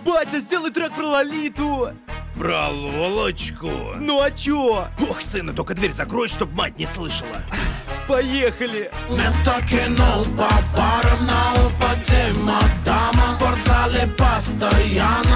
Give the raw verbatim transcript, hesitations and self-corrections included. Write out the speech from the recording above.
Батя, сделай трек про Лолиту. Про Лолочку? Ну а чё? Ох, сына, только дверь закрой, чтоб мать не слышала. Поехали. Место кинул по барам на упаде мадама. В спортзале постоянно